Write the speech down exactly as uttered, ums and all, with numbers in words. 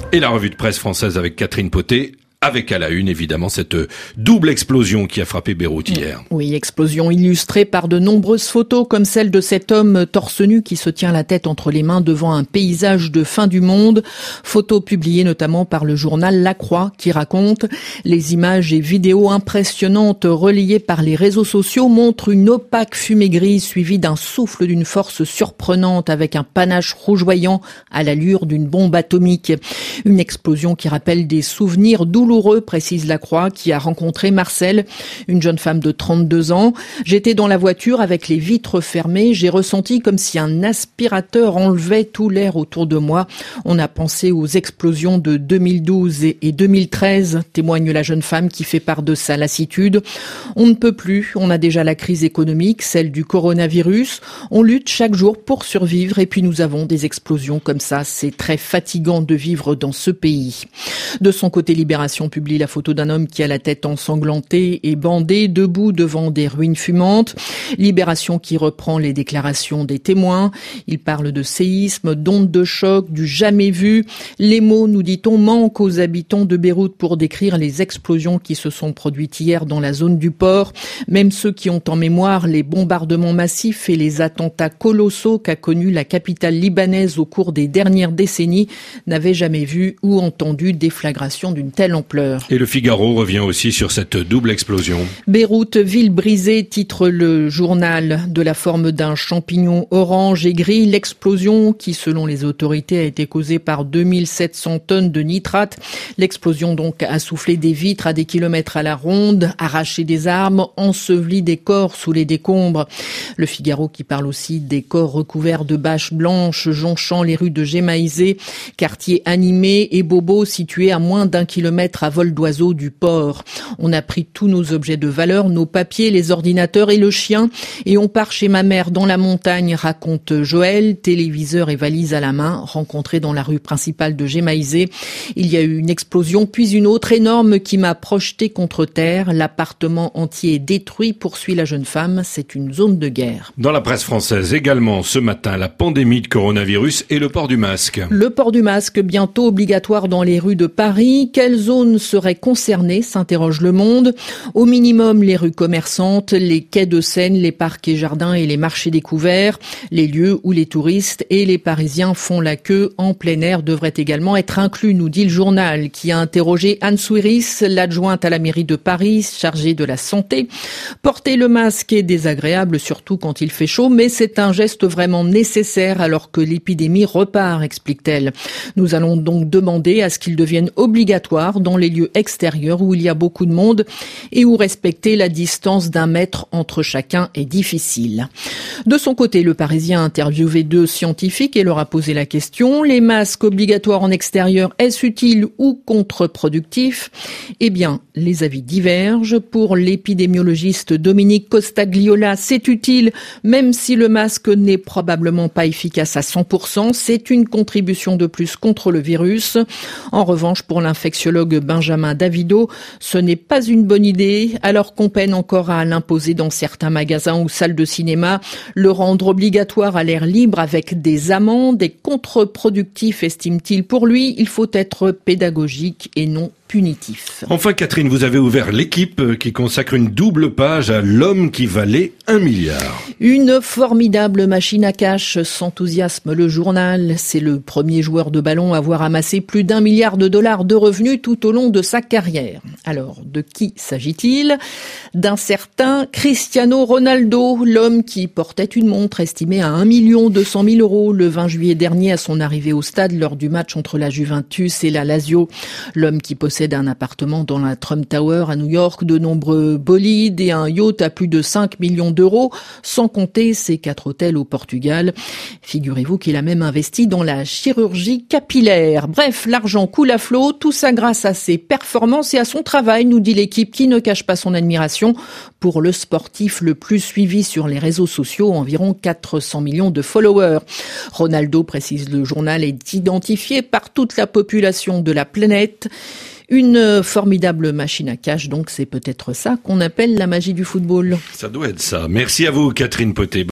Et la revue de presse française avec Catherine Poté. Avec à la une, évidemment, cette double explosion qui a frappé Beyrouth hier. Oui, explosion illustrée par de nombreuses photos comme celle de cet homme torse nu qui se tient la tête entre les mains devant un paysage de fin du monde. Photos publiées notamment par le journal La Croix qui raconte les images et vidéos impressionnantes relayées par les réseaux sociaux montrent une opaque fumée grise suivie d'un souffle d'une force surprenante avec un panache rougeoyant à l'allure d'une bombe atomique. Une explosion qui rappelle des souvenirs douloureux douloureux, précise La Croix, qui a rencontré Marcel, une jeune femme de trente-deux ans. J'étais dans la voiture avec les vitres fermées. J'ai ressenti comme si un aspirateur enlevait tout l'air autour de moi. On a pensé aux explosions de deux mille douze et deux mille treize, témoigne la jeune femme qui fait part de sa lassitude. On ne peut plus. On a déjà la crise économique, celle du coronavirus. On lutte chaque jour pour survivre et puis nous avons des explosions comme ça. C'est très fatigant de vivre dans ce pays. De son côté, Libération publie la photo d'un homme qui a la tête ensanglantée et bandée, debout devant des ruines fumantes. Libération qui reprend les déclarations des témoins. Il parle de séisme, d'ondes de choc, du jamais vu. Les mots, nous dit-on, manquent aux habitants de Beyrouth pour décrire les explosions qui se sont produites hier dans la zone du port. Même ceux qui ont en mémoire les bombardements massifs et les attentats colossaux qu'a connus la capitale libanaise au cours des dernières décennies n'avaient jamais vu ou entendu déflagration d'une telle ampleur. Et le Figaro revient aussi sur cette double explosion. Beyrouth, ville brisée, titre le journal. De la forme d'un champignon orange et gris, l'explosion qui, selon les autorités, a été causée par deux mille sept cents tonnes de nitrate. L'explosion donc a soufflé des vitres à des kilomètres à la ronde, arraché des armes, enseveli des corps sous les décombres. Le Figaro qui parle aussi des corps recouverts de bâches blanches jonchant les rues de Gémaïzé, quartier animé et bobo situé à moins d'un kilomètre à vol d'oiseau du port. On a pris tous nos objets de valeur, nos papiers, les ordinateurs et le chien et on part chez ma mère dans la montagne, raconte Joël, téléviseur et valise à la main, rencontré dans la rue principale de Gémaïzé. Il y a eu une explosion puis une autre énorme qui m'a projeté contre terre. L'appartement entier est détruit, poursuit la jeune femme. C'est une zone de guerre. Dans la presse française également ce matin, la pandémie de coronavirus et le port du masque. Le port du masque bientôt obligatoire dans les rues de Paris. Quelle zone seraient concernées, s'interroge Le Monde. Au minimum, les rues commerçantes, les quais de Seine, les parcs et jardins et les marchés découverts. Les lieux où les touristes et les Parisiens font la queue en plein air devraient également être inclus, nous dit le journal, qui a interrogé Anne Souiris, l'adjointe à la mairie de Paris, chargée de la santé. Porter le masque est désagréable, surtout quand il fait chaud, mais c'est un geste vraiment nécessaire alors que l'épidémie repart, explique-t-elle. Nous allons donc demander à ce qu'il devienne obligatoire dans les lieux extérieurs où il y a beaucoup de monde et où respecter la distance d'un mètre entre chacun est difficile. De son côté, le Parisien a interviewé deux scientifiques et leur a posé la question: les masques obligatoires en extérieur, est-ce utile ou contre-productif? Eh bien, les avis divergent. Pour l'épidémiologiste Dominique Costagliola, c'est utile, même si le masque n'est probablement pas efficace à cent pour cent. C'est une contribution de plus contre le virus. En revanche, pour l'infectiologue Benjamin Davido, ce n'est pas une bonne idée, alors qu'on peine encore à l'imposer dans certains magasins ou salles de cinéma. Le rendre obligatoire à l'air libre avec des amendes est contre-productif, estime-t-il. Pour lui, il faut être pédagogique et non punitif. Enfin, Catherine, vous avez ouvert l'Équipe qui consacre une double page à l'homme qui valait un milliard. Une formidable machine à cash, s'enthousiasme le journal. C'est le premier joueur de ballon à avoir amassé plus d'un milliard de dollars de revenus tout au long de sa carrière. Alors, de qui s'agit-il? D'un certain Cristiano Ronaldo, l'homme qui portait une montre estimée à un million deux cent mille euros le vingt juillet dernier à son arrivée au stade lors du match entre la Juventus et la Lazio. L'homme qui possède un appartement dans la Trump Tower à New York, de nombreux bolides et un yacht à plus de cinq millions d'euros, sans compter ses quatre hôtels au Portugal. Figurez-vous qu'il a même investi dans la chirurgie capillaire. Bref, l'argent coule à flot, tout ça grâce à ses performances et à son travail, nous dit l'Équipe qui ne cache pas son admiration pour le sportif le plus suivi sur les réseaux sociaux, environ quatre cents millions de followers. Ronaldo, précise le journal, est identifié par toute la population de la planète. Une formidable machine à cash, donc c'est peut-être ça qu'on appelle la magie du football. Ça doit être ça. Merci à vous, Catherine Poté.